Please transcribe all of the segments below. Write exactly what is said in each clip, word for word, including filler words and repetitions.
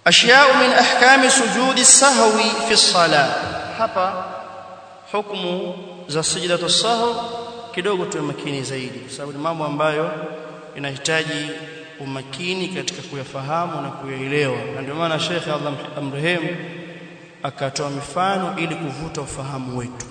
Ashya'u min ahkami sujudi sahwi fi as-salah. Hapa hukumu za sajdatu sahwi kidogo tuwe makini zaidi, kwa sababu ni mambo ambayo inahitaji umakini katika kuyafahamu na kuyaelewa, na ndio maana Sheikh Allah amrehemu akatoa mifano ili kuvuta ufahamu wetu.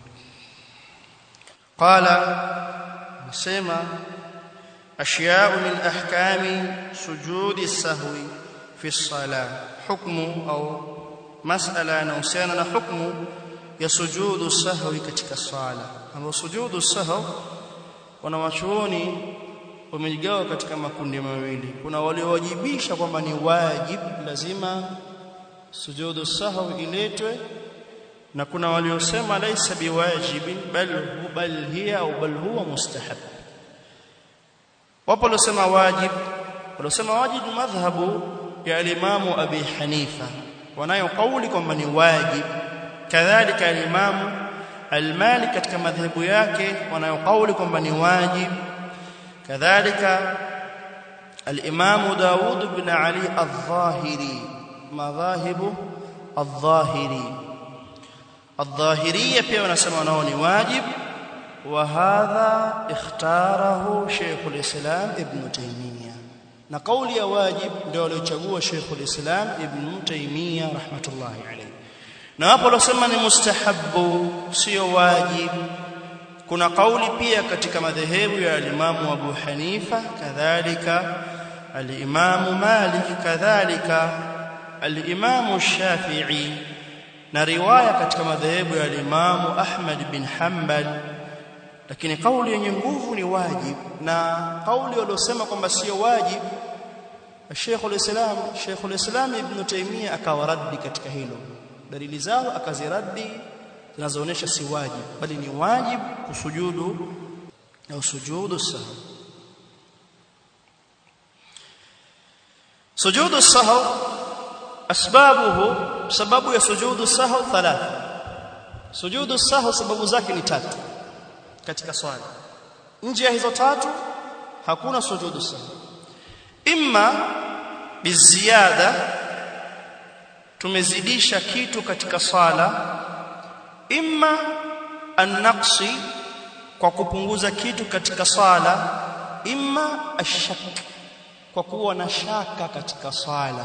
Qala, nasema ashya'u min ahkami sujudi sahwi fi as-salah, hukmu au mas'ala inahusiana na hukmu ya sujudu sahwi katika sala. Ambapo sujudu sahwi wanawachuoni wamejigawa katika makundi mawili. Kuna waliowajibisha kwamba ni wajib, lazima sujudu sahwi iletwe, na kuna waliosema laisa biwajibin bal bal hiya au bal huwa mustahab. Wapo waliosema wajib, waliosema wajib madhhabu ya al-Imam Abi Hanifa, wanayo kauli kwamba ni wajib. Kadhalika al-Imam al-Malik katika madhhabu yake wanayo kauli kwamba ni wajib. Kadhalika al-Imam Daud ibn Ali al-Zahiri, madhahibu al-Zahiri, al-Zahiriyya pia wanasema nao ni wajib. Wa hadha ikhtarahu Sheikh al-Islam Ibn Taymiyyah, na kauli ya wajib ndio aliochagua Sheikh al-Islam Ibn Taymiyyah rahmatullahi alayhi. Na hapo alosema ni mustahabbu, sio wajib. Kuna kauli pia katika madhehebu ya al-Imam Abu Hanifa, kadhalika al-Imam Malik, kadhalika al-Imam Shafi'i, na riwaya katika madhehebu ya al-Imam Ahmad bin Hanbal. Lakini kauli yenye nguvu ni wajib, na kauli waliosema kwamba sio wajib Sheikh al-Islam Sheikh al-Islam Ibn Taymiyyah akawaradi katika hilo. Dalili zao akaziradi zinazoonyesha si wajib, bali ni wajib kusujudu na sujudu sahwi. Sujudu sahwi asbabuhu, sababu ya sujudu sahwi thalatha. Sujudu sahwi sababu zake ni tatu katika swala. Nje ya hizo tatu hakuna sujudu sahwi. Imma biziada, tumezidisha kitu katika swala. Imma an-naqsi, kwa kupunguza kitu katika swala. Imma ash-shak, kwa kuwa na shaka katika swala.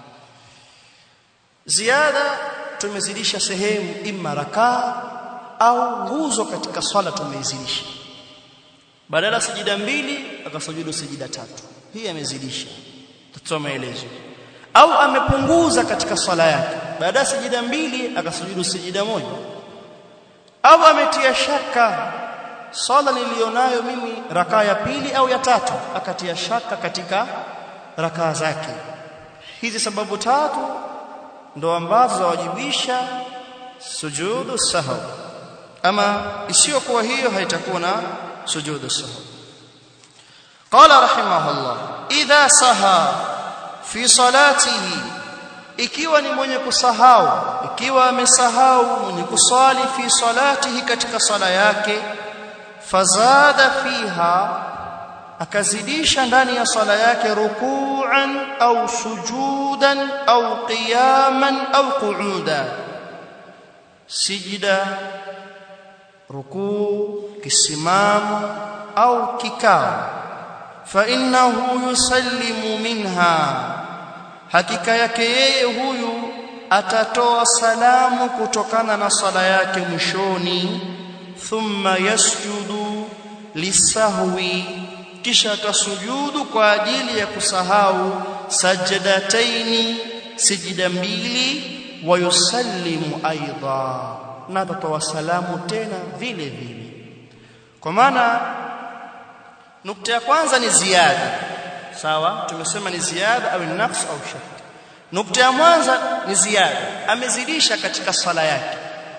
Ziada, tumezidisha sehemu, imma rakaa au nguzo katika swala tumeizidisha. Badala sijida mbili akasujudu sijida tatu, hii amezidisha, tutoa maelezo. Au amepunguza katika swala yake, baada ya sijida mbili akasujudu sijida moja. Au ametia shaka, swala nilionayo mimi rakaa ya pili au ya tatu, akatia shaka katika rakaa zake. Hizi sababu tatu ndo ambazo zawajibisha sujudu sahwi. Ama isiyokuwa hiyo haitakuwa na sujudu sahwi. Qala rahimahullah, idha saha fi salatihi, ikiwa ni mwenye kusahau, ikiwa amesahau mwenye kusali fi salatihi, katika sala yake, fazada fiha, akazidisha ndani ya sala yake, ruku'an au sujudan au qiyaman au qu'uda, sijida, rukuu, kisimamo au kikao, fa innahu yusallimu minha, hakika yake yeye huyu atatoa salamu kutokana na sala yake mwishoni. Thumma yasjudu lisahwi, kisha atasujudu kwa ajili ya kusahau, sajadataini, sijida mbili, wa yusallimu aidha, na atatoa salamu tena vile vile. Kwa maana nukta ya kwanza ni ziada, sawa, tumesema ni ziada au naqs au shak. Nukta ya kwanza ni ziada, amezidisha katika sala yake,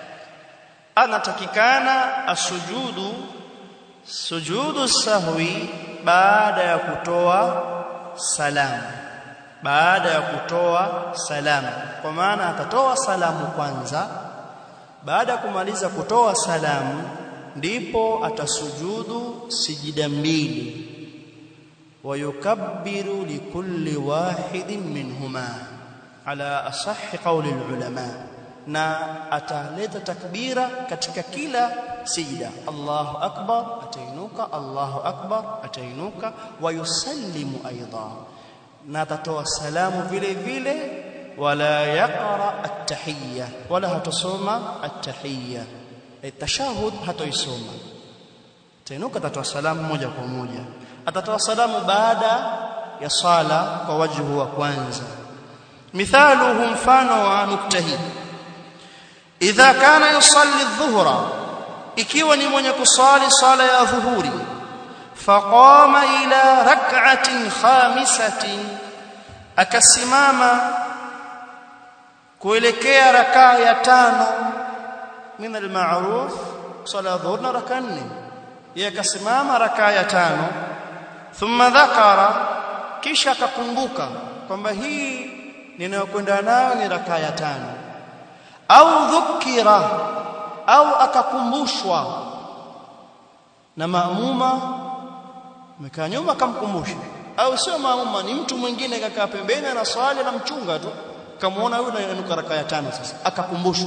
anatakikana asujudu sujudu sahwi baada ya kutoa salamu, baada ya kutoa salamu. Kwa maana atatoa salamu kwanza, baada ya kumaliza kutoa salamu ndipo atasujudu sijida mbili, wa yukabbiru likulli wahidin minhuma, ala asahhi qawli ulama na ataleta takbira katika kila sijda Allahu akbar atainuka Allahu akbar atainuka wa yusallimu aidan na atatoa salamu vile vile wala yaqra at-tahiyya wala hatasoma at-tahiyya at-tashahhud hatoisoma atainuka atatoa salamu moja kwa moja atatoa salamu baada ya sala kwa wajhu wa kwanza mithaluhu mfano wa nukta hii idha kana yusalli adh-dhuhra ikiwa ni mwenye kusali sala ya dhuhuri faqama ila rak'atin khamisatin akasimama kuelekea rakaa ya tano min al-ma'ruf sala dhuhur na rakaa nne yeye akasimama rakaa ya tano thumma dhakara kisha akakumbuka kwamba hii ninayokwenda nayo ni rakaa ya tano au dhukira au akakumbushwa na maamuma amekaa nyuma akamkumbusha au sio maamuma ni mtu mwingine kakaa pembeni na swali na mchunga tu kamaona huyu ananuka rakaa ya tano sasa akakumbushwa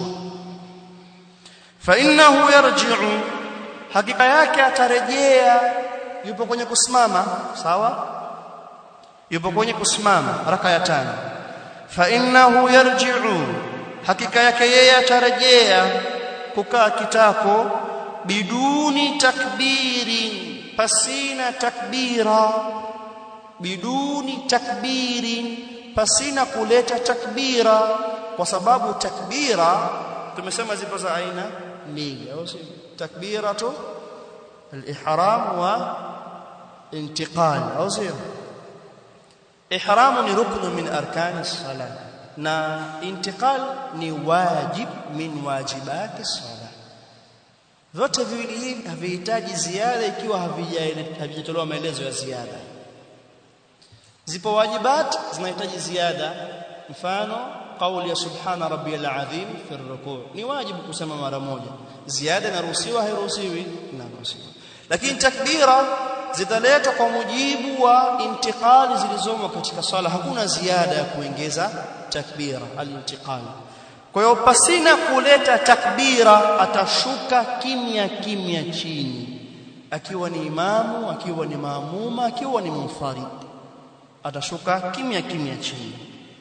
fa innahu yarji'u hakika yake atarejea yupo kwenye kusimama sawa yupo kwenye kusimama rakaa ya tano fa innahu yarji'u hakika yake yeye atarejea kukaa kitako biduni takbiri pasina takbira biduni takbiri pasina kuleta takbira kwa sababu takbira tumesema zipo za aina mbili au si takbiratu al-ihram wa intiqal au si ihram ni rukn min arkan as-salah na intiqal ni wajib min wajibati as-salah zote viwili hivi havihitaji ziada ikiwa havijatolewa maelezo ya ziada zipo wajibat zinahitaji ziada mfano kauli ya subhana rabbiyal azim fi ar-ruku' ni wajibu kusema mara moja ziada inaruhusiwa hairuhusiwi inaruhusiwa lakini takbira zitaletwa kwa mujibu wa intiqali zilizomo katika sala hakuna ziada ya kuongeza takbira al-intiqal kwa hiyo pasina kuleta takbira atashuka kimya kimya chini akiwa ni imamu akiwa ni maamuma akiwa ni munfarid atashuka kimya kimya chini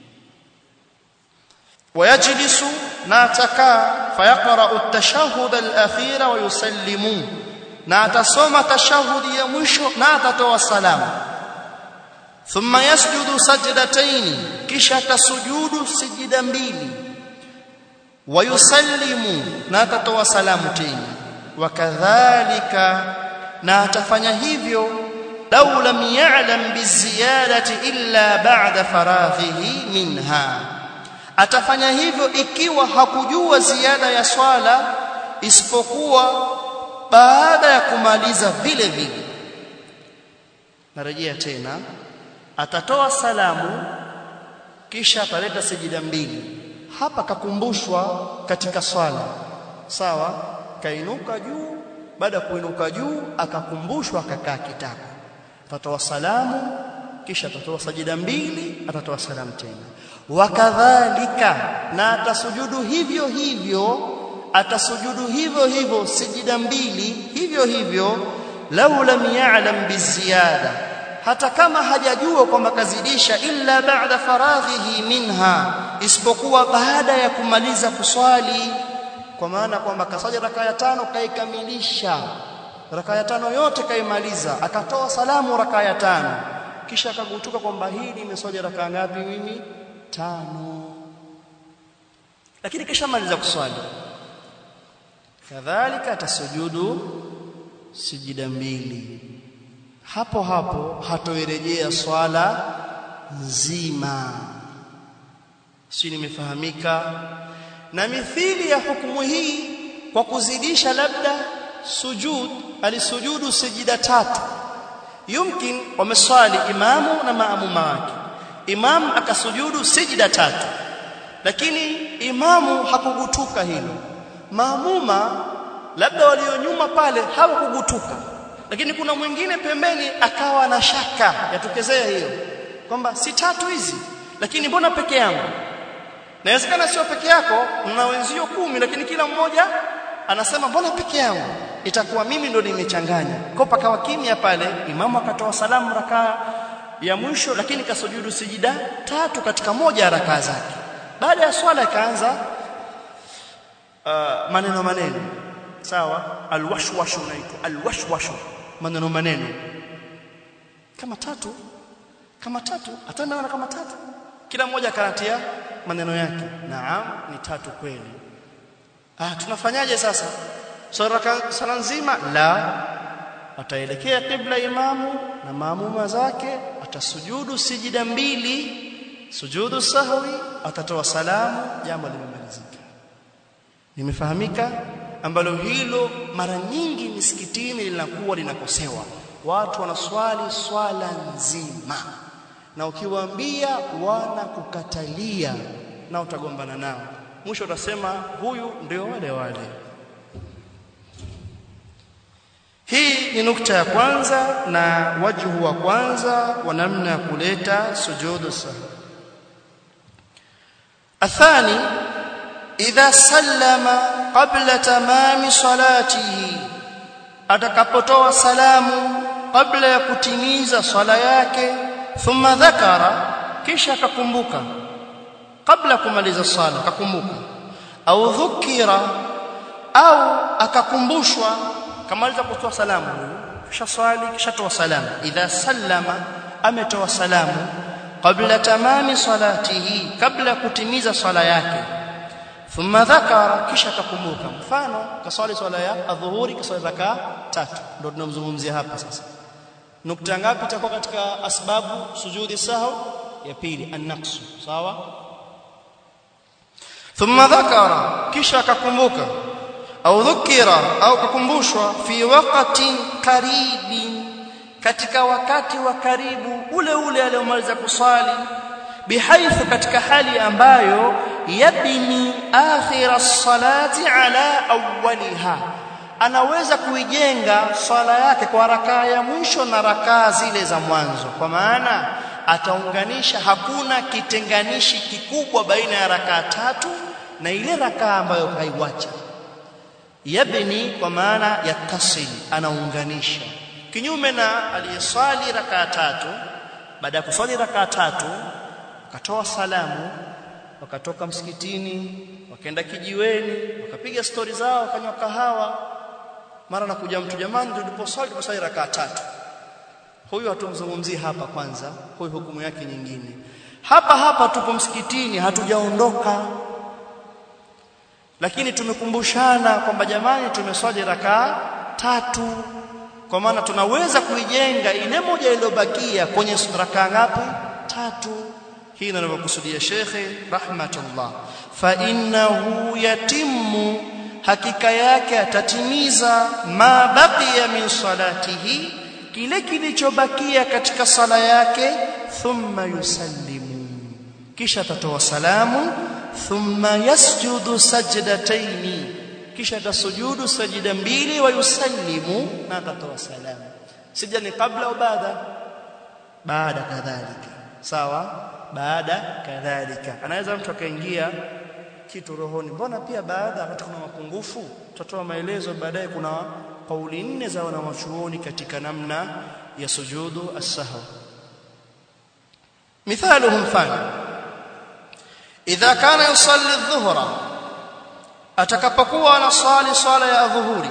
wayajlisu na atakaa fayaqra'u at-tashahhud al-akhir wa yusallimu na atasoma tashahudi ya mwisho na atatoa salamu thumma yasjudu sajdatayn kisha atasujudu sijida mbili wa yusallimu na atatoa salamu tena wakadhalika na atafanya hivyo law lam ya'lam biziyadati illa ba'da faraghihi minha atafanya hivyo ikiwa hakujua ziada ya swala isipokuwa baada ya kumaliza vile vile narejea tena atatoa salamu kisha ataleta sijida mbili hapa kakumbushwa katika swala sawa kainuka juu baada kuinuka juu akakumbushwa akakaa kitako atatoa salamu kisha atatoa sajida mbili atatoa salamu tena wakadhalika na atasujudu hivyo hivyo atasujudu hivyo hivyo sijida mbili hivyo hivyo law lam ya'lam biziyada hata kama hajajua kwamba kazidisha illa ba'da faraghihi minha isipokuwa baada ya kumaliza kuswali kwa maana kwamba kasali rakaa ya tano kaikamilisha rakaa ya tano yote kaimaliza akatoa salamu rakaa ya tano kisha akagutuka kwamba hii nimeswali rakaa ngapi mimi tano lakini kisha maliza kuswali kadhalika atasujudu sijida mbili hapo hapo hatoirejea swala nzima si nimefahamika na mithili ya hukumu hii kwa kuzidisha labda sujud alisujudu sijida tatu yumkin wameswali imamu na maamuma wake imam akasujudu sijida tatu lakini imamu hakugutuka hilo maamuma labda walio nyuma pale hawakugutuka lakini kuna mwingine pembeni akawa na shaka yatokezea hiyo kwamba si tatu hizi lakini mbona peke yangu Inawezekana sio peke yako, mna wenzio kumi lakini kila mmoja anasema mbona peke yangu? Itakuwa mimi ndo nimechanganya. Kwa pakawa kimya pale, imamu akatoa salamu rakaa ya mwisho lakini kasujudu sijida tatu katika moja ya rakaa zake. Baada ya swala ikaanza uh, maneno maneno. Sawa? Alwashwashu naitwa alwashwashu, maneno maneno. Kama tatu, kama tatu, atanda kama tatu. Kila mmoja kanatia maneno yake. Naam, ni tatu kweli. Ah, tunafanyaje sasa? Sala nzima la ataelekea kibla imamu na maamuma zake, atasujudu sijida mbili, sujudu sahwi, atatoa salamu, jambo limemalizika. Nimefahamika? Ambalo hilo mara nyingi misikitini linakuwa linakosewa. Watu wanaswali swala nzima na ukiwaambia wanakukatalia na utagombana nao. Mwisho utasema huyu ndio wale wale. Hii ni nukta ya kwanza na wajhu wa kwanza wa namna ya kuleta sujudu sahwi. Athani, idha sallama qabla tamami salatihi, atakapotoa salamu kabla ya kutimiza swala yake, thumma dhakara, kisha akakumbuka kabla kumaliza swala akakumbuka, au dhukira, au akakumbushwa kamaliza kutoa salamu, kisha swali kisha toa salamu. Idha sallama, ametoa salamu kabla tamami salatihi, kabla kutimiza swala yake, thumma dhakara, kisha akakumbuka. Mfano kaswali swala ya adhuhuri, kaswali rakaa tatu, ndio tunamzungumzia hapa sasa. Nukta ngapi itakuwa katika asbabu sujudi sahwi? Ya pili, an-naqsu. Sawa? Thumma dhakara, kisha akakumbuka, au dhukira, au kakumbushwa, fi waqtin qaribin, katika wakati wa karibu ule ule aliyomaliza kusali, bihaithu, katika hali ambayo yabni akhir as-salati ala awwaliha, anaweza kuijenga swala yake kwa rakaa ya mwisho na rakaa zile za mwanzo. Kwa maana ataunganisha, hakuna kitenganishi kikubwa baina ya rakaa tatu na ile rakaa ambayo haiwacha. Yabni kwa maana yattasil, anaunganisha. Kinyume na aliyeswali rakaa tatu, baada ya kuswali rakaa tatu akatoa salamu, wakatoka msikitini, wakaenda kijiweni, wakapiga stori zao, wakanywa kahawa, mara nakuja mtu, jamani tuliposwali tumeswali rakaa tatu. Huyu hatumzungumzii hapa kwanza, huyu hukumu yake nyingine. Hapa hapa tupo msikitini, hatujaondoka, lakini tumekumbushana kwamba jamani tumeswali rakaa tatu, kwa maana tunaweza kuijenga ile moja iliyobakia kwenye rakaa ngapi? Tatu. Hii ndio anakusudia Sheikh rahmatullah. Fa innahu yatimmu, hakika yake atatimiza, ma baqiya min salatihi, kile kilichobakia katika sala yake, thumma yusallimu, kisha atatoa salamu, thumma yasjudu sajdataini, kisha atasujudu sajida mbili, wa yusallimu, na atatoa salamu. Sijda ni kabla au baada? Baada kadhalika. Sawa? Baada kadhalika. Anaweza mtu akaingia kitu rohoni, mbona pia baada wakati kuna mapungufu? Tutatoa maelezo baadaye. Kuna kauli nne za wanawachuoni katika namna ya sujudu as-sahwi. Mithaluhum fani, idha kana yusalli adh-dhuhra, atakapokuwa anasali swala ya dhuhuri,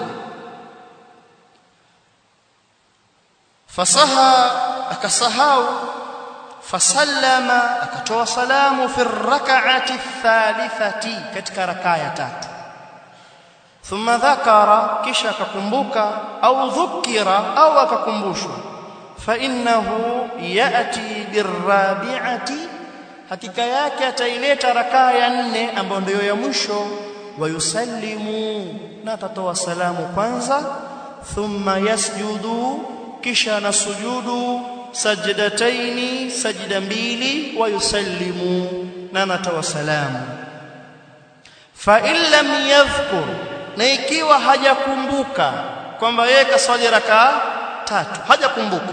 fasaha, akasahau, fasallama, akatoa salamu, fi rak'ati thalithati, katika rakaa ya tatu, thumma dhakara, kisha akakumbuka, au dhukira, au akakumbushwa, fa innahu yati birrabi'ati, hakika yake ataileta rakaa ya nne ambayo ndio ya mwisho, wa yusallimu, na atatoa salamu kwanza, thumma yasjudu, kisha nasujudu sajdataini, sajda mbili, wa yusallimu, na atatoa salamu. Fa in lam yadhkur, na ikiwa hajakumbuka kwamba yeye kaswali rakaa tatu, hajakumbuka,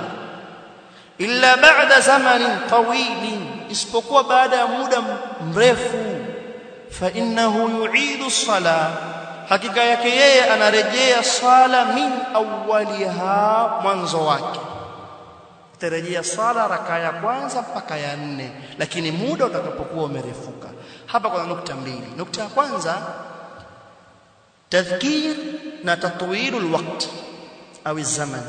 illa ba'da zamanin tawilin, isipokuwa baada ya muda mrefu, fa innahu yu'idu as-salah, hakika yake yeye anarejea sala min awwaliha, mwanzo wake tarejea sala raka ya kwanza mpaka ya nne, lakini muda utakapokuwa umerefuka. Hapa kuna nukta mbili. Nukta ya kwanza, tadhkir na tatwilul waqt au zaman,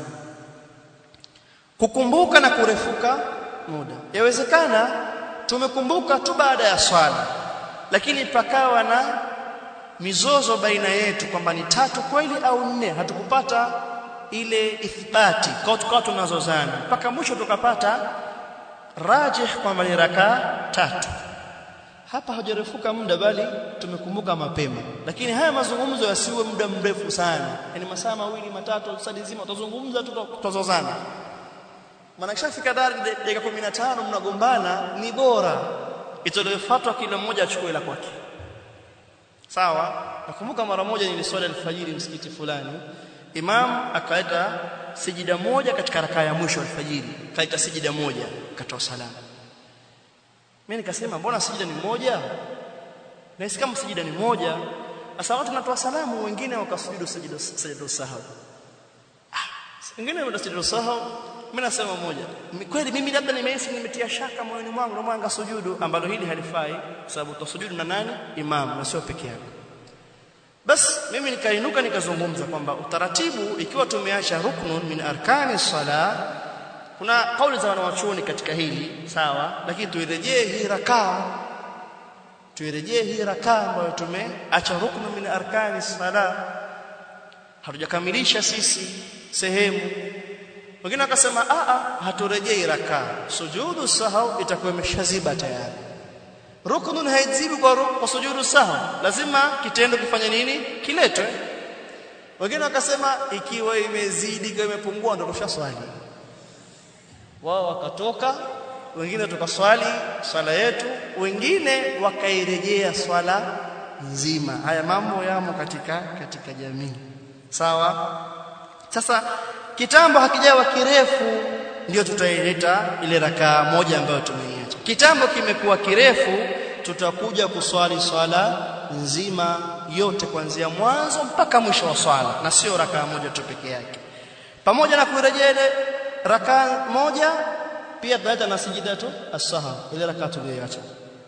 kukumbuka na kurefuka muda. Yawezekana tumekumbuka tu baada ya swala, lakini pakawa na mizozo baina yetu kwamba ni tatu kweli au nne, hatukupata ile ithbati, kwa tukawa tunazozana mpaka mwisho tukapata rajih kwamba ni raka tatu. Hapa hajarefuka muda, bali tumekumbuka mapema. Lakini haya mazungumzo yasiwe muda mrefu sana, yani masaa mawili matatu sadi zima tutazungumza tutazozana. Maana kishafika dakika kumi na tano mnagombana, ni bora itolefatwa kila mmoja achukue la kwake. Sawa? Nakumbuka mara moja niliswali alfajiri msikiti fulani, imam akaita sijida moja katika rakaa ya mwisho alfajiri, kaita sijida moja, katoa salamu. Mimi nikasema mbona sijida ni moja? Na si kama sijida ni moja, sasa watu wanatoa salamu, wengine wakasujudu sijida sijida sahau. Ah, wengine wanasujudu sahau, mimi nasema moja. Kweli mimi labda nimehisi nimetia shaka moyoni mwangu, ndio mwanga sujudu, ambalo hili halifai kwa sababu tusujudu na nani? Imam, na sio peke yake. Bas mimi nikainuka nikazungumza kwamba utaratibu, ikiwa tumeacha ruknun min arkani sala, kuna kauli za wanawachuoni katika hili, sawa, lakini tuirejee hii rakaa, tuirejee hii rakaa ambayo tumeacha ruknun min arkani sala, hatujakamilisha sisi sehemu. Wengine wakasema a a haturejei rakaa, sujudu sahau itakuwa imeshaziba tayari. Ruknun haizibi kwa, kwa sujudu sahau, lazima kitendo kifanye nini? Kiletwe. Wengine wakasema ikiwa imezidi kama imepungua ndio tushaswali. Wao wakatoka, wengine tukaswali swala yetu, wengine wakairejea swala nzima. Haya mambo yamo katika katika jamii. Sawa? Sasa kitambo hakijawa kirefu ndio tutaileta ile rakaa moja ambayo tumeiacha. Kitambo kimekuwa kirefu, tutakuja kuswali swala nzima yote kuanzia mwanzo mpaka mwisho wa swala, na sio rakaa moja tu peke yake. Pamoja na kurejea ile rakaa moja, pia tutaleta na sijidatu as-sahwi, ile rakaa tuliyoacha.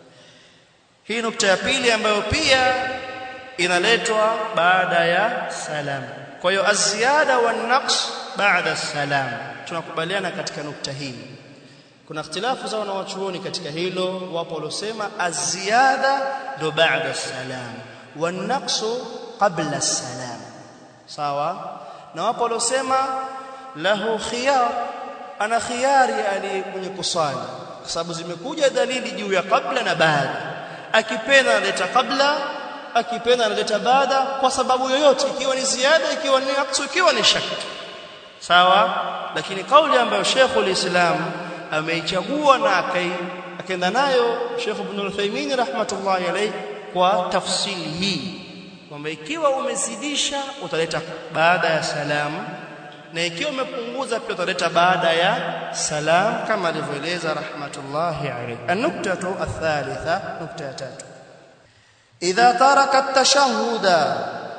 Hii nukta ya pili ambayo pia inaletwa baada ya salam. Kwa hiyo az-ziyada wan-naqs baada as-salam, tunakubaliana katika nukta hii. Kuna ikhtilafu za wanawachuoni katika hilo. Wapo waliosema az-ziyada ndo baada as-salam, wan-naqsu qabla as-salam, sawa. Na wapo waliosema lahu khiyar, ana khiyari ali kwenye kusali, kwa sababu zimekuja dalili juu ya kabla na baada. Akipenda analeta kabla, akipenda analeta baada, kwa sababu yoyote, ikiwa ni ziada, ikiwa ni naqsu, ikiwa ni shak, sawa. Lakini kauli ambayo Sheikhul Islam ameichagua na akaenda nayo Sheikh Ibn Uthaymeen rahmatullahi alayhi kwa tafsiri hii, kwamba ikiwa umezidisha utaleta baada ya salamu, na ikiwa umepunguza pia utaleta baada ya salam, kama alivyoeleza rahmatullahi alayhi. An-nuktatu ath-thalitha, nukta ya tatu, idha taraka at-tashahhuda,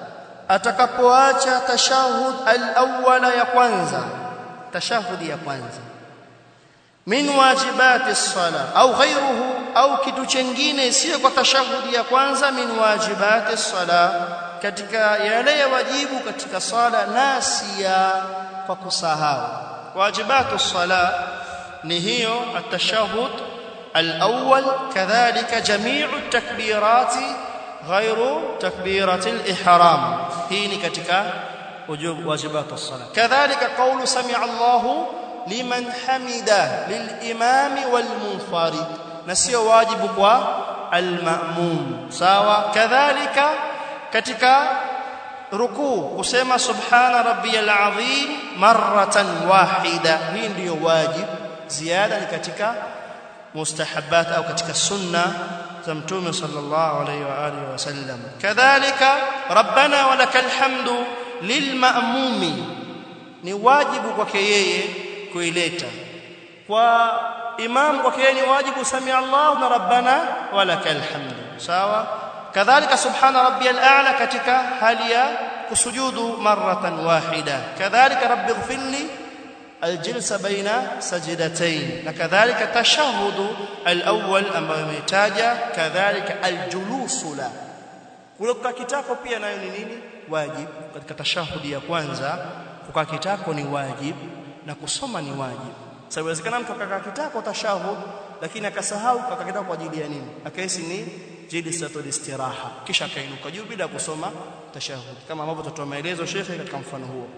atakapoacha tashahhud al-awwala, ya kwanza, tashahhudi ya kwanza, min wajibati as-sala au ghayruhu, au kitu kingine sio kwa tashahhudi ya kwanza, min wajibati as-sala, katika yale ya wajibu katika sala, nasiya, kwa kusahau. Wajibatu as-sala ni hiyo at-tashahhud al-awwal, kadhalika jami'u at-takbirati ghayru takbirati al-ihram, hii ni katika wajibatu as-sala. Kadhalika qawlu sami'a Allahu liman hamida lilimami walmunfarid, na sio wajibu kwa almamum, sawa. Kadhalika katika rukuu kusema subhana rabbiyal azim maratan wahida, hii ndiyo wajib. Ziada ni katika mustahabbat au katika sunna za Mtume sallallahu alayhi wa alihi wasallam. Kadhalika rabbana walakal hamdu lilmamumi, ni wajibu kwake yeye kuileta. Kwa imam kwake ni wajibu sami Allah na rabbana walakal hamdu, sawa. kadhalika subhana rabbiyal a'la katika hali ya kusujudu maratan wahida, kadhalika rabbi ighfirli aljilsa baina sajdatayn, na kadhalika tashahudu alawwal ambayo imetaja, kadhalika aljulusu la kukaa kitako pia nayo ni nini? Wajib. Katika tashahudi ya kwanza kukaa kitako ni wajib na kusoma ni wajib. Sababu inawezekana mtu akakaa kitako tashahud lakini akasahau kukaa kitako kwa ajili ya nini, akahisi ni jilsatul istiraha, kisha akainuka juu bila kusoma tashahud, kama ambavyo tutatoa maelezo shekhe katika mfano huo.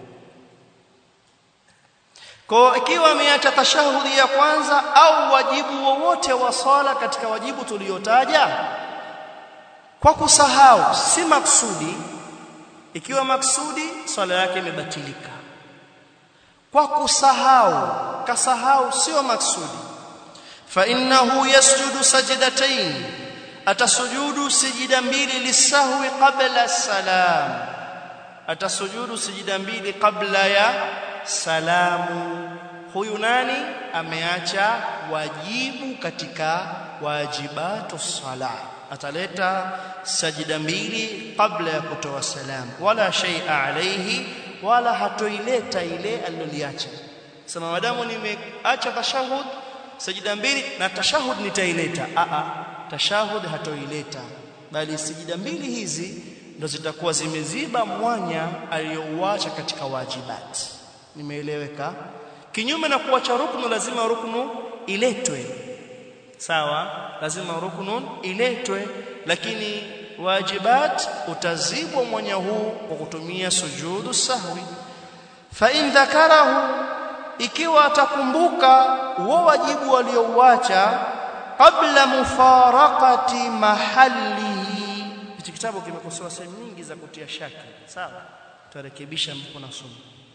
Kwa ikiwa ameacha tashahudi ya kwanza au wajibu wowote wa swala katika wajibu tuliotaja kwa kusahau, si maksudi. Ikiwa maksudi, swala yake imebatilika. Kwa kusahau, kasahau sio maksudi, fa innahu yasjudu sajdatayn, atasujudu sijida mbili lisahwi qabla salam, atasujudu sijida mbili kabla ya salamu. Huyu nani? Ameacha wajibu katika wajibatu sala, ataleta sajida mbili kabla ya kutoa salamu, wala shay'a alayhi, wala hatoileta ile aliloliacha. Sema madamu nimeacha tashahud sajida mbili na tashahud nitaileta, a a tashahud hatoileta, bali sajida mbili hizi ndo zitakuwa zimeziba mwanya aliyouacha katika wajibati. Nimeeleweka? Kinyume na kuacha ruknu, lazima ruknu iletwe, sawa, lazima ruknu iletwe, lakini wajibat utazibwa mwanya huu kwa kutumia sujudu sahwi. Fa in dhakarahu, ikiwa atakumbuka huo wajibu aliyouacha kabla mufaraqati mahallihi. Hichi kitabu kimekosoa sehemu nyingi za kutia shaka, sawa, turekebisha mko na somo.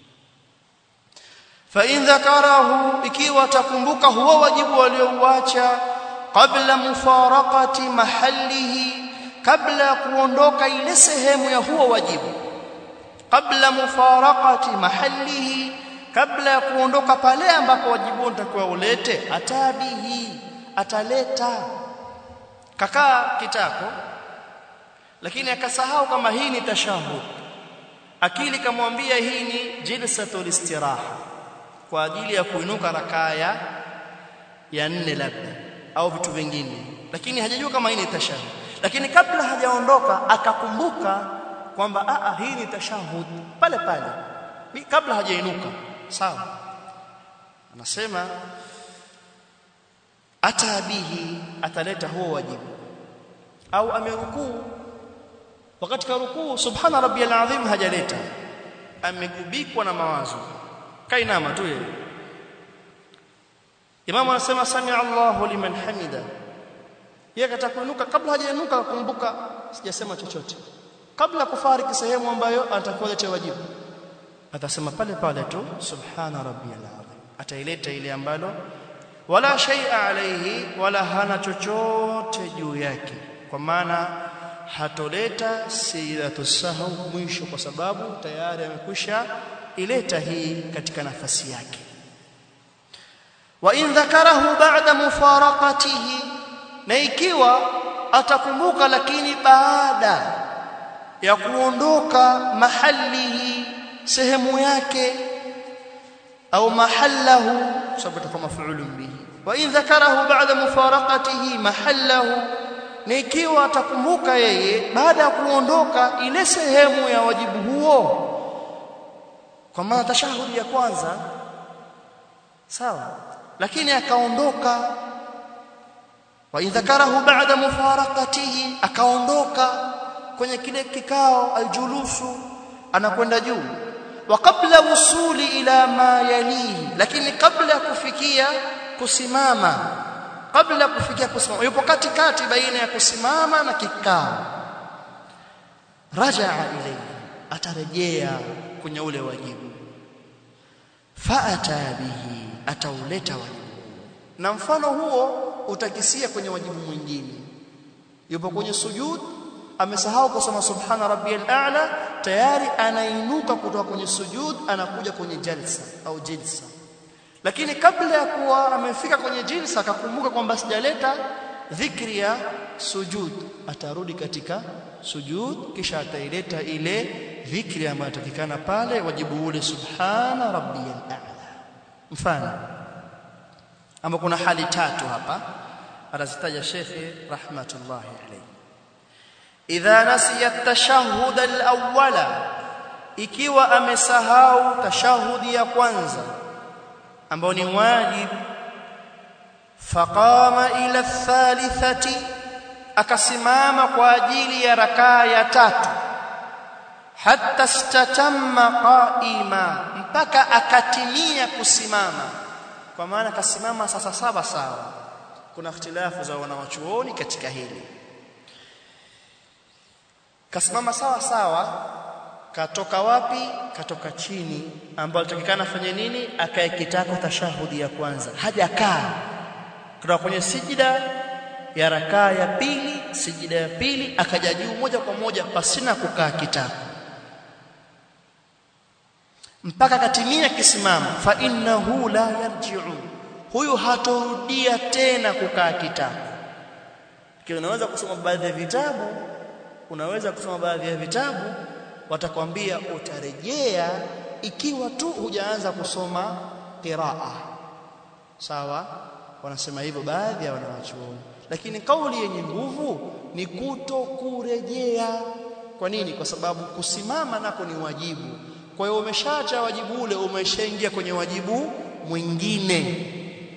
Fa in dhakarahu, ikiwa atakumbuka huo wajibu aliyouacha kabla mufaraqati mahallihi, kabla kuondoka ile sehemu ya huo wajibu, kabla mufaraqati mahallihi, kabla ya kuondoka pale ambapo wajibu utakuwa ulete, atabihi, ataleta. Kakaa kitako lakini akasahau kama hii ni tashahud, akili kamwambia hii ni jilsatul istiraha kwa ajili ya kuinuka rakaa ya nne labda au vitu vingine, lakini hajajua kama hii ni tashahud. Lakini kabla hajaondoka akakumbuka kwamba a a hii ni tashahud, pale pale kabla hajainuka, sawa, anasema atabihi, ataleta huo wajibu. Au amerukuu, wakati karukuu subhana rabbiyal azim hajaleta, amegubikwa na mawazo, kainama tu yeye. Imamu anasema sami'a Allahu liman hamida, yeye atakuinuka, kabla hajainuka akumbuka sijasema chochote, kabla kufariki sehemu ambayo atakuwa leta wajibu, atasema pale pale tu subhana rabbiyal azim, ataileta ile ambalo wala shay'a alayhi, wala hana chochote juu yake, kwa maana hatoleta sajdatu sahwi mwisho, kwa sababu tayari amekwisha ileta hii katika nafasi yake. Wa in dhakarahu ba'da mufaraqatihi, na ikiwa atakumbuka lakini baada ya kuondoka mahalihi, sehemu yake, au mahallahu, sababu itakuwa maf'ulun bihi. Wa in dhakarahu ba'da mufaraqatihi mahallahu, na ikiwa atakumbuka yeye baada ya kuondoka ile sehemu ya wajibu huo, kwa maana tashahudi ya kwanza, sawa, lakini akaondoka. Wa in dhakarahu ba'da mufaraqatihi, akaondoka kwenye kile kikao aljulusu, anakwenda juu. Wa qabla wusuli ila ma yalihi, lakini kabla ya kufikia kusimama, kabla kufikia kusimama, yupo katikati baina ya kusimama na kikao, rajaa ilayhi, atarejea kwenye ule wajibu. Fa'ata bihi, atauleta wajibu. Na mfano huo utakisia kwenye wajibu mwingine. Yupo kwenye sujud, amesahau kusoma subhana rabbiyal a'la, tayari anainuka kutoka kwenye sujud, anakuja kwenye jalsa au jilsa. Lakini kabla ya kuwa amefika kwenye jilsa akakumbuka kwamba sijaleta dhikri ya sujud, atarudi katika sujud, kisha ataileta ile dhikri ambayo inatakikana pale, wajibu ule subhana rabbiyal a'la. Mfano ama kuna hali tatu hapa atazitaja Sheikh rahmatullahi alayhi. Idha nasiya at-tashahhud al-awwala, ikiwa amesahau tashahudi ya kwanza ambao ni wajib, faqama ila thalithati, akasimama kwa ajili ya rakaa ya tatu, hatta istatamma qaima, mpaka akatimia kusimama, kwa maana akasimama sasa saba sawa. Kuna ikhtilafu za wanawachuoni katika hili. Kasimama sawa sawa, katoka wapi? Katoka chini, ambapo alitakikana afanye nini? Akae kitako tashahudi ya kwanza, hajakaa. Kutoka kwenye sijida ya rakaa ya pili, sijida ya pili akaja juu moja kwa moja pasina kukaa kitako, mpaka katimia kisimamo. Fa innahu la yarji'u, huyu hatorudia tena kukaa kitako. Kile unaweza kusoma baadhi ya vitabu, unaweza kusoma baadhi ya vitabu watakwambia utarejea ikiwa tu hujaanza kusoma qiraa. Sawa, wanasema hivyo baadhi ya wanawachuoni, lakini kauli yenye nguvu ni kuto kurejea. Kwa nini? Kwa sababu kusimama nako ni wajibu. Kwa hiyo umeshaacha wajibu ule, umeshaingia kwenye wajibu mwingine.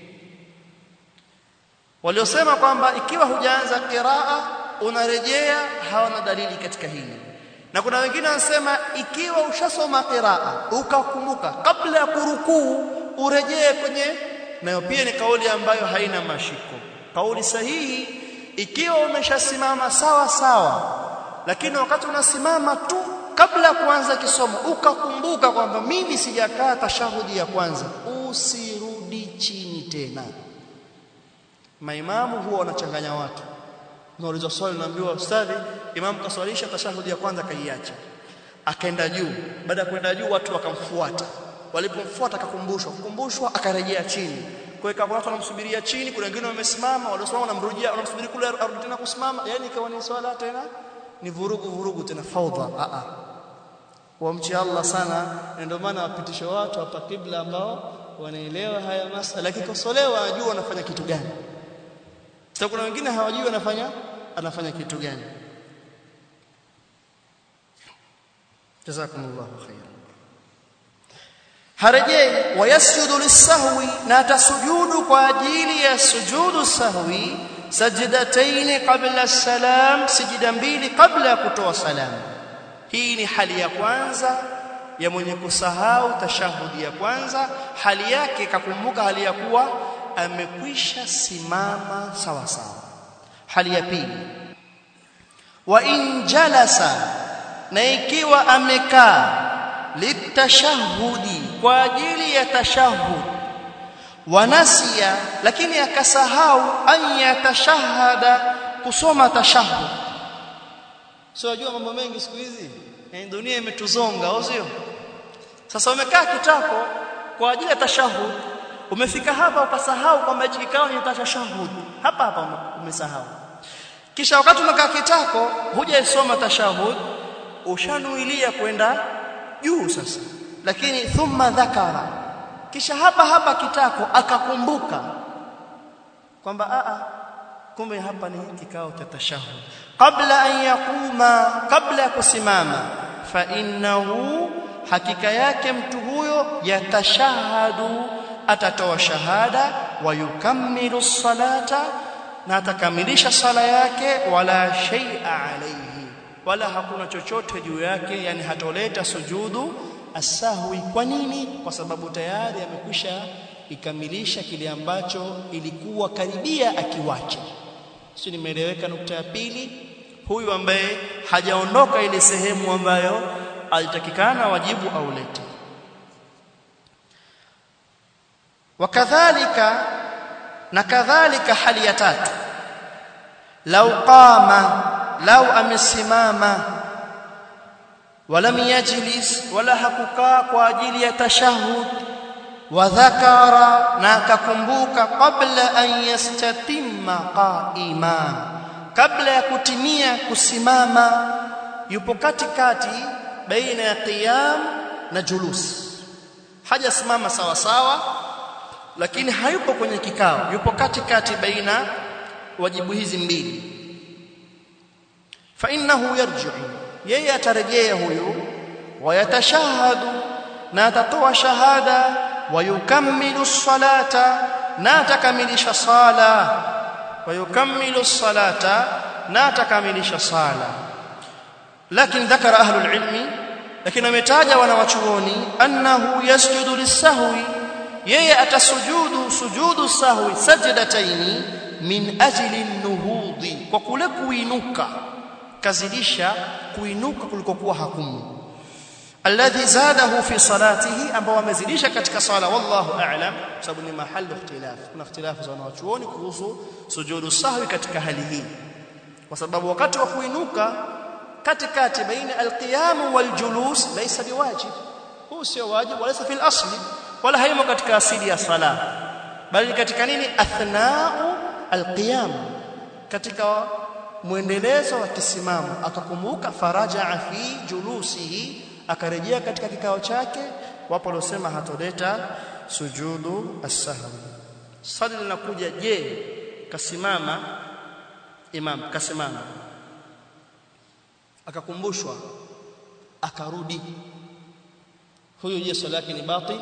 Waliosema kwamba ikiwa hujaanza qiraa unarejea, hawana dalili katika hili. Na kuna wengine wanasema ikiwa ushasoma qiraa ukakumbuka kabla ya kurukuu urejee kwenye, nayo pia ni kauli ambayo haina mashiko. Kauli sahihi, ikiwa umeshasimama sawa sawa, lakini wakati unasimama tu kabla ya kuanza kisomo ukakumbuka kwamba mimi sijakaa tashahudi ya kwanza, usirudi chini tena. Maimamu huwa wanachanganya watu. Nauliza swali, naambiwa ustadhi, imam kaswalisha tashahudi ya kwanza kaiacha, akaenda juu. Baada ya kwenda juu watu wakamfuata, walipomfuata akakumbushwa, kukumbushwa akarejea chini. Kwa hiyo watu wanamsubiria chini, kuna wengine wamesimama, waliosimama wanamrujia, wanamsubiri kule arudi tena kusimama. Yani ikawa ni swala tena ni vurugu vurugu tena faudha. A a wamchi Allah sana, ndio maana wapitisha watu hapa kibla ambao wanaelewa haya masuala, kikosolewa ajua wanafanya kitu gani. Sasa kuna wengine hawajui anafanya anafanya kitu gani. Jazakumullahu khairan. Harejei wayasjudu lisahwi, na atasujudu kwa ajili ya sujudu sahwi, sajdatayn qabla salam, sijida mbili kabla ya kutoa salamu. Hii ni hali ya kwanza ya mwenye kusahau tashahudi ya kwanza, hali yake kakumbuka hali ya kuwa amekwisha simama sawa sawa. Hali ya pili, wa in jalasa, na ikiwa amekaa litashahudi, kwa ajili ya tashahud, wanasiya, lakini akasahau an yatashahada, kusoma tashahud. Sio jua mambo mengi siku hizi, na dunia imetuzonga, au sio? Sasa umekaa kitako kwa ajili ya tashahud, umefika hapa ukasahau kwamba hichi kikao ni tashahud, hapa hapa umesahau. Kisha wakati unakaa kitako hujaisoma tashahud, ushanuilia kwenda juu sasa, lakini thumma dhakara, kisha hapa hapa kitako akakumbuka kwamba a a kumbe hapa ni kikao cha tashahud, kabla an yakuma, kabla ya kusimama, fa innahu, hakika yake mtu huyo, yatashahadu, atatoa shahada, wa yukammilu salata, na atakamilisha sala yake, wala shay'a alayhi, wala hakuna chochote juu yake, yani hatoleta sujudu asahwi. Kwa nini? Kwa sababu tayari amekwisha ikamilisha kile ambacho ilikuwa karibia akiwache. Sio, nimeeleweka nukta ya pili? Huyu ambaye hajaondoka ile sehemu ambayo alitakikana wajibu aulete. Wakadhalika, na kadhalika hali ya tatu, lau qama, lau amesimama, walam yajlis, wala hakukaa kwa ajili ya tashahud, wa dhakara, na akakumbuka, qabla an yastatimma qaima, kabla ya kutimia kusimama yupo katikati baina ya qiyam na julus. Hajasimama sawa sawa lakini hayupo kwenye kikao, yupo katikati baina wajibu hizi mbili. Fa innahu yarji'u, yeye atarejea huyu, wayatashahadu, na atatoa shahada, wayukammilu salata, na atakamilisha sala, wayukammilu salata, na atakamilisha sala. Lakini dhakara ahlul ilmi, lakini wametaja wanawachuoni, annahu yasjudu lisahwi, yeye atasujudu sujudu sahwi sajdataini min ajli nuhudhi, kwa kule kuinuka, kazidisha kuinuka kulikokuwa hakumu, alladhi zadahu fi salatihi, ambao amezidisha katika sala. Wallahu a'lam, sababu ni mahali ikhtilaf, kuna ikhtilafu za wanawachuoni kuhusu sujudu sahwi katika hali hii, kwa sababu wakati wa kuinuka katikati baina alqiyam waljulus laysa biwajib, huu sio wajibu, wala fil asli, wala haimo katika asili ya sala, bali katika nini, athna'u alqiyam, katika muendelezo wa kisimamo. Akakumbuka faraja'a fi julusihi, akarejea katika kikao chake. Wapo waliosema hatoleta sujudu as-sahwi. Swali linakuja, je, kasimama imam, kasimama akakumbushwa akarudi, huyo je swala yake ni batil?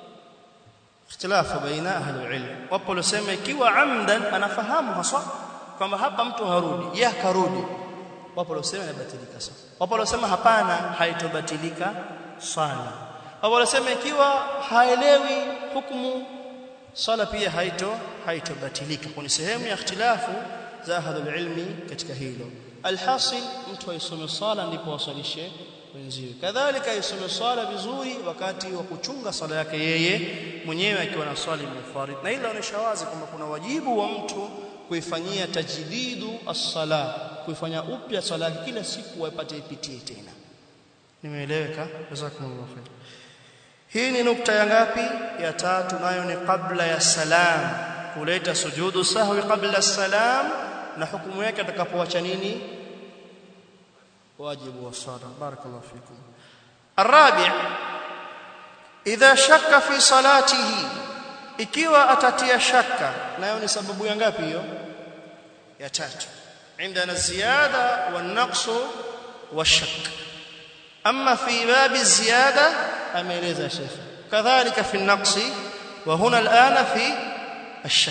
Ikhtilafu baina ahli ilm. Wapo waliosema ikiwa amdan, anafahamu haswa kwamba hapa mtu harudi, yeye akarudi, wapo waliosema inabatilika sala. Wapo waliosema hapana, haitobatilika sala. Wapo waliosema ikiwa haelewi hukumu, sala pia haito haitobatilika. Kwa ni sehemu ya ikhtilafu za ahli ilmi katika hilo. Alhasil, mtu aisome sala ndipo wasalishe wenziwe, kadhalika aisome sala vizuri wakati wa kuchunga sala yake yeye mwenyewe akiwa na swali mfarid. Na hilo linaonyesha wazi kwamba kuna wajibu wa mtu kuifanyia tajdidu as-sala, kuifanya upya sala yake kila siku apate ipitie tena. Nimeeleweka? Jazakumullahu khair. Hii ni nukta ya ngapi? Ya tatu, nayo ni kabla ya salam, kuleta sujudu sahwi kabla salam, na hukumu yake atakapoacha nini, wajibu wa sala. Barakallahu fikum. Arabi', idha shakka fi salatihi, ikiwa atatia shaka, nayo ni sababu ya ngapi hiyo? Ya tatu. Indana ziyada wan naqsu washak. Amma fi babi ziyada ameeleza Sheikh, kadhalika fi naqsi, wa huna alana fi ashak.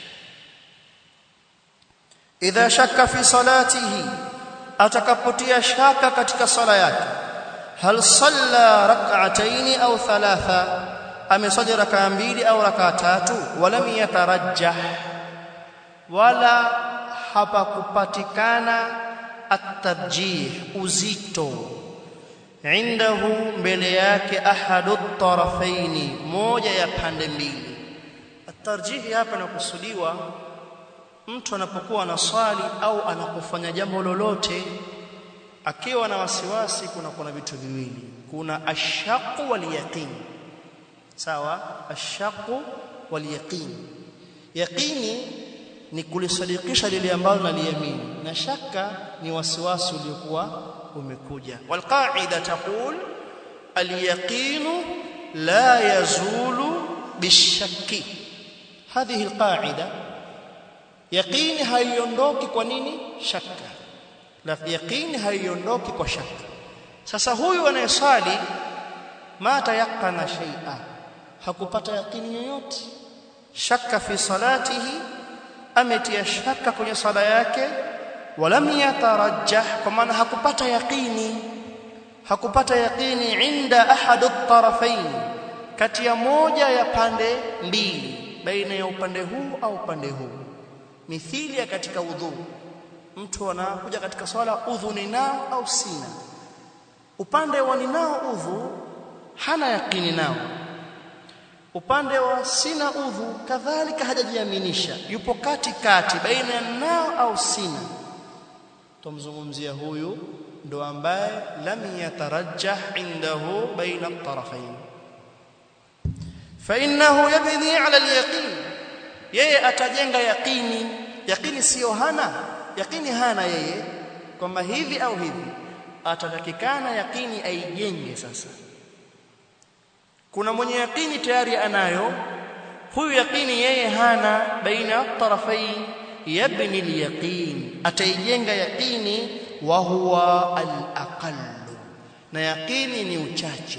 Idha shakka fi salatihi, atakapotia shaka katika sala yake, hal salla rak'atayn au thalatha, amesali rak'a mbili au rak'a tatu, walam yatarajjah, wala hapakupatikana at-tarjih, uzito, indahu, mbele yake, ahadu tarafaini, moja ya pande mbili. At-tarjih hapa inakusudiwa mtu anapokuwa na swali au anapofanya jambo lolote akiwa na wasiwasi, kuna kuna vitu viwili, kuna ashaqu wal yaqin. Sawa, ashaqu wal yaqin. Yaqini ni kulisadikisha lile ambalo naliamini, na shaka ni wasiwasi uliokuwa umekuja. Wal qa'ida taqul al yaqinu la yazulu bishakki. Hadhihi al qa'ida, yaqini haiondoki kwa nini? Shaka. La, yaqini haiondoki kwa shaka. Sasa huyu anayesali ma tayaqana shay'a, hakupata yaqini yoyote, shaka fi salatihi, ametia shaka kwenye sala yake, walam yatarajjah, kwa maana hakupata yaqini, hakupata yaqini inda ahadu at-tarafain, kati ya moja ya pande mbili, baina ya upande huu au upande huu. Mithili ya katika udhu, mtu anakuja katika swala, udhu ninao au sina. Upande wa ninao udhu hana yaqini nao, upande wa sina udhu kadhalika hajajiaminisha, yupo kati kati baina ya nao au sina. Tumzungumzia huyu ndo ambaye lam yatarajjah indahu baina at-tarafayn, fa innahu yabni ala al-yaqin, yeye atajenga yaqini. Yaqini sio hana, yakini hana yeye kwamba hivi au hivi, atatakikana yakini aijenge. Sasa kuna mwenye yakini tayari anayo, huyu yakini yeye hana, baina tarafai yabni al-yaqin, ataijenga yakini wa huwa al-aqall, na yakini ni uchache.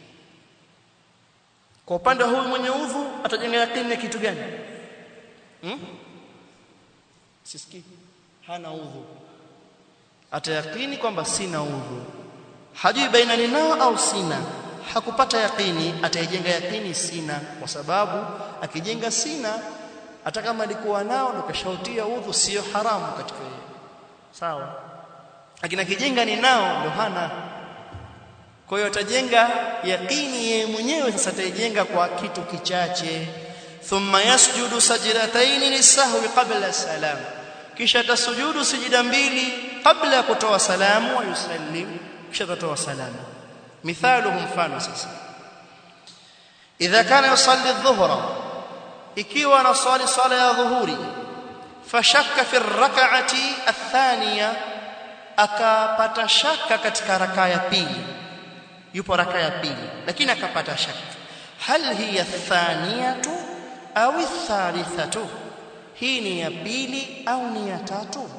Kwa upande huyu mwenye udhu atajenga yakini ya kitu gani? Hmm? Sisikii. Hana udhu, atayakini kwamba sina udhu, hajui baina ninao au sina, hakupata yakini, ataijenga yakini sina, kwa sababu akijenga sina, hata kama alikuwa nao ndo kashautia udhu, sio haramu katika yeye, sawa. Lakini akijenga ninao ndo hana. Kwa hiyo atajenga yakini yeye mwenyewe. Sasa ataijenga kwa kitu kichache. Thumma yasjudu sajdatayn lisahwi qabla salam, kisha atasujudu sijida mbili kabla ya kutoa salamu, wa yusallim, kisha atatoa salamu. Mithalu, mfano sasa, idha kana yusalli adh-dhuhra, ikiwa anasali sala ya dhuhuri, fashakka fi ar-rak'ati ath-thaniya, akapata shaka katika rakaa ya pili, yupo rakaa ya pili lakini akapata shaka, hal hiya ath-thaniyatu au ath-thalithatu, hii ni ya pili au ni ya tatu?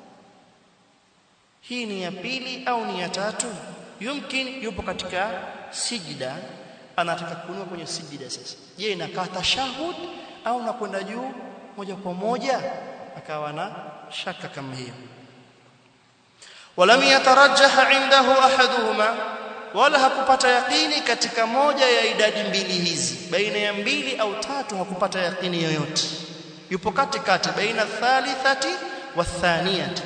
Hii ni ya pili au ni ya tatu? Yumkin yupo katika sijida, anataka kuinua kwenye sijida. Sasa je, inakaa tashahud au nakwenda juu moja kwa moja? Akawa na shaka kama hiyo. Walam yatarajjah indahu ahaduhuma, wala hakupata yakini katika moja ya idadi mbili hizi, baina ya mbili au tatu hakupata yakini yoyote, yupo katikati baina thalithati wa thaniyati,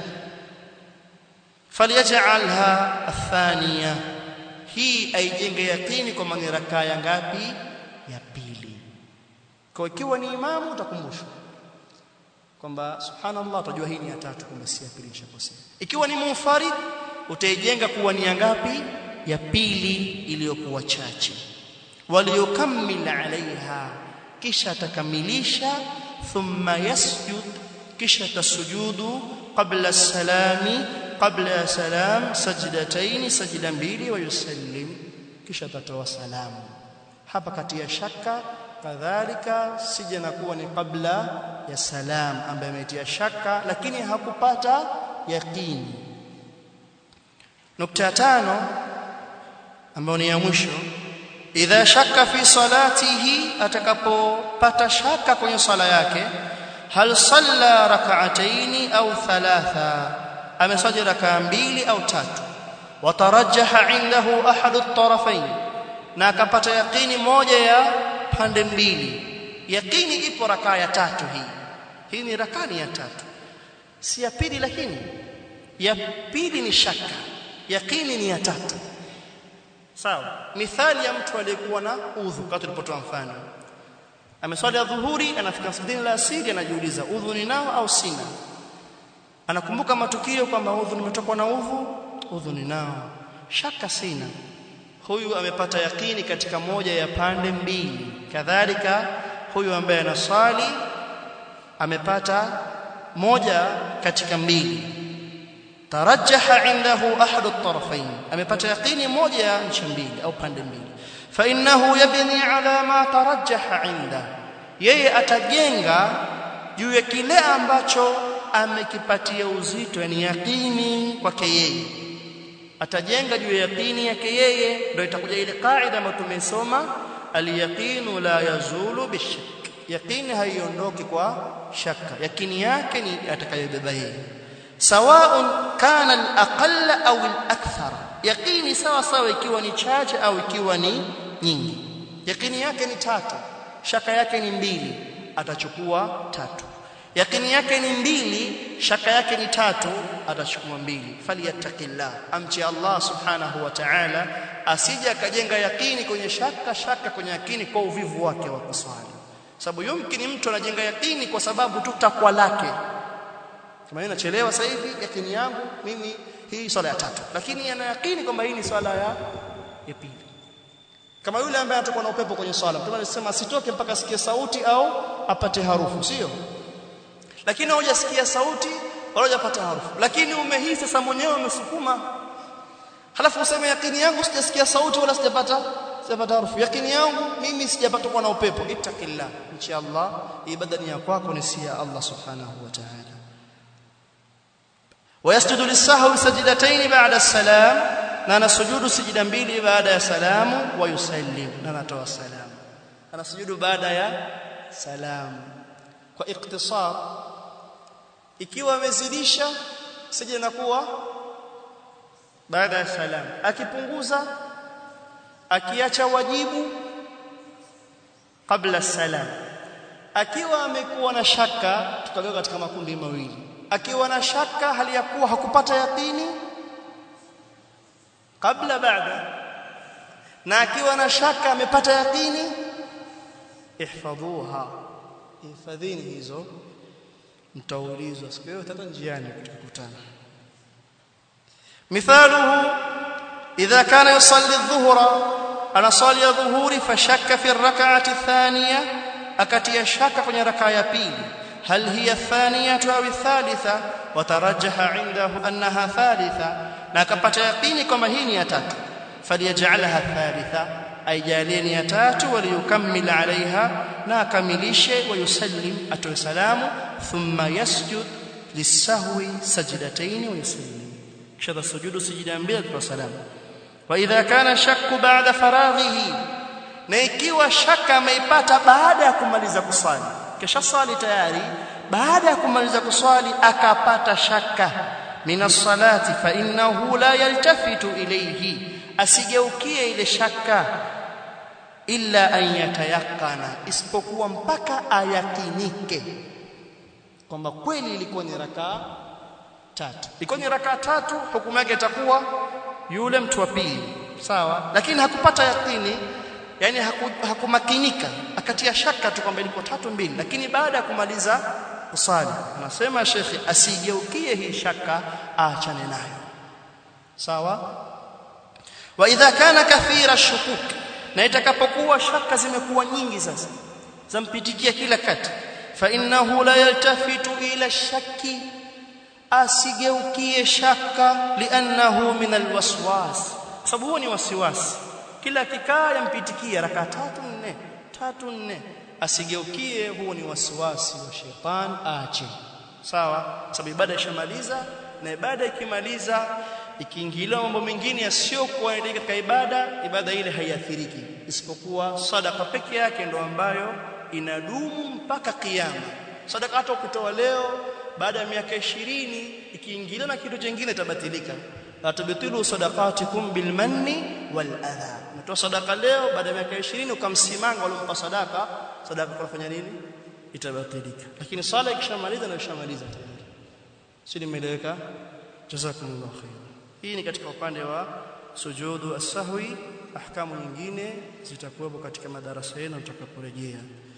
falyaj'alha athaniya, hii aijenge yakini kwa maana rakaa ya ngapi? Ya pili. Kwa ikiwa ni imamu utakumbushwa kwamba subhanallah, utajua hii ni ya tatu, kumbe si ya pili, nishakosea. Ikiwa ni munfarid utaijenga kuwa ni ya ngapi? Ya pili iliyokuwa chache. Waliyukammil alaiha, kisha atakamilisha. Thumma yasjud, kisha tasujudu qabla salami, qabla salam sajdatayn, sajda mbili, wa yusallim, kisha tatoa salamu. Hapa kati ya shaka kadhalika sije na kuwa ni kabla ya salam, ambaye ametia shaka lakini hakupata yakini. Nukta tano ambayo ni ya mwisho, idha shakka fi salatihi, atakapopata shaka kwenye sala yake, hal salla rak'atayn au thalatha, amesali rakaa mbili au tatu, watarajjaha indahu ahadu at-tarafayn, na akapata yakini moja ya pande mbili. Yakini ipo rakaa ya tatu, hii hii ni rakaa ya tatu, si ya pili, lakini ya pili ni shaka, yakini ni ya tatu, sawa. Mithali ya mtu aliyekuwa na udhu, kama tulipotoa mfano, ameswali ya dhuhuri, anafika sijini la asiri, anajiuliza udhu ninao au sina. Anakumbuka matukio kwamba udhu, nimetokwa na udhu, udhu ninao, shaka sina. Huyu amepata yakini katika moja ya pande mbili. Kadhalika huyu ambaye anaswali amepata moja katika mbili, tarajjaha indahu ahadu at-tarafayn, amepata yakini moja ya nchi mbili au pande mbili. Fa innahu yabni ala ma tarajjaha inda, yeye atajenga juu ya kile ambacho amekipatia uzito, yani yakini kwake yeye, atajenga juu ya yakini yake yeye. Ndio itakuja ile kaida ambayo tumesoma, al-yaqinu la yazulu bishak, yakini haiondoki kwa shaka, yakini yake ni atakayobeba yeye, sawaun kana al-aqall au al-akthar, yakini sawa sawa ikiwa ni chache au ikiwa ni nyingi. Yakini yake ni tatu, shaka yake ni mbili, atachukua tatu. Yakini yake ni mbili, shaka yake ni tatu, atachukua mbili. Falyattaqillah, amchi Allah subhanahu wa ta'ala, asije akajenga yakini kwenye shaka, shaka kwenye yakini kwa uvivu wake wa kuswali. Sababu yumkini mtu anajenga yakini kwa sababu tu takwa lake, kama yeye anachelewa sasa hivi, yakini yangu mimi hii swala ya tatu, lakini ana yakini kwamba hii ni swala ya ya pili. Kama yule ambaye atakuwa na upepo kwenye swala, mtu anasema asitoke mpaka asikie sauti au apate harufu, sio? Lakini hujasikia sauti wala hujapata harufu, lakini umehisi sasa mwenyewe umesukuma, halafu useme yakini yangu sijasikia sauti wala sijapata sijapata harufu, yakini yangu mimi sijapata kuwa na upepo. Ittaqillah, insha Allah ibada ni yako ni si ya Allah subhanahu wa ta'ala. Wayasjudu lis-sahwi sajdatayn ba'da as-salam, na anasujudu sijida mbili baada ya salamu. Wa yusallim, na anatoa salamu, anasujudu baada ya salamu. Kwa ikhtisar, ikiwa amezidisha sijida inakuwa baada ya salamu, akipunguza akiacha wajibu kabla salam. Akiwa amekuwa na shaka, tukagawa katika makundi mawili. Akiwa na shaka hali ya kuwa hakupata yaqini kabla baada, na akiwa na shaka amepata yaqini, ihfadhuha, hifadhini hizo, mtaulizwa siku hiyo tata njiani tukikutana. Mithaluhu idha kana yusalli adh-dhuhra, ana sali adh-dhuhuri fashakka fi ar-rak'ati ath-thaniya, akatia shaka kwenye rakaa ya pili, hal hiya ath-thaniyatu aw ath-thalitha, wa tarajjaha 'indahu annaha thalitha, na akapata yaqini kwamba hii ni ya tatu, faliyaj'alha ath-thalitha, aijalini ya tatu, waliyukammil 'alayha, na akamilishe, wa yusallim, atoe salamu, thumma yasjud lis-sahwi sajdatayn wa yusallim, kisha sujudu sijida mbili kwa salamu. Wa idha kana shakku ba'da faraghihi, na ikiwa shaka ameipata baada ya kumaliza kuswali, kisha swali tayari, baada ya kumaliza kuswali akapata shaka minas salati, fa innahu la yaltafitu ilayhi, asigeukie ile shaka, illa an yatayaqana, isipokuwa mpaka ayakinike kwamba kweli ilikuwa ni rakaa tatu. Ilikuwa ni rakaa tatu, hukumu yake itakuwa yule mtu wa pili, sawa, lakini hakupata yakini, yani haku, hakumakinika, akatia shaka tu kwamba ilikuwa tatu mbili, lakini baada ya kumaliza kusali, anasema shekhi asigeukie hii shaka, aachane nayo, sawa. Wa idha kana kathira shukuk, na itakapokuwa shaka zimekuwa nyingi sasa, zampitikia kila kati, fa innahu la yaltafitu ila shaki, asigeukie shaka, li'annahu min alwaswas, sababu huo ni wasiwasi, kila kikaa yampitikia raka tatu nne tatu nne, asigeukie, huo ni wasiwasi wa shetani, aache, sawa. Sababu ibada ishamaliza, na ibada ikimaliza ikiingilia mambo mengine yasiyokuwa katika ibada, ibada ile haiathiriki, isipokuwa sadaka peke yake ndio ambayo inadumu mpaka kiyama. Sadaka hata ukitoa leo, baada ya miaka ishirini ikiingilia na kitu kingine tabatilika. La tabtilu sadaqatikum bil manni wal adha, mtoa sadaka leo, baada ya miaka ishirini ukamsimanga ulimpa sadaka, sadaka kufanya nini? Itabatilika. Lakini sala ikishamaliza na ishamaliza tayari. Si nimeeleweka? Jazakumullahu khair. Hii ni katika upande wa sujudu as-sahwi. Ahkamu nyingine zitakuwepo katika madarasa yenu tutakaporejea.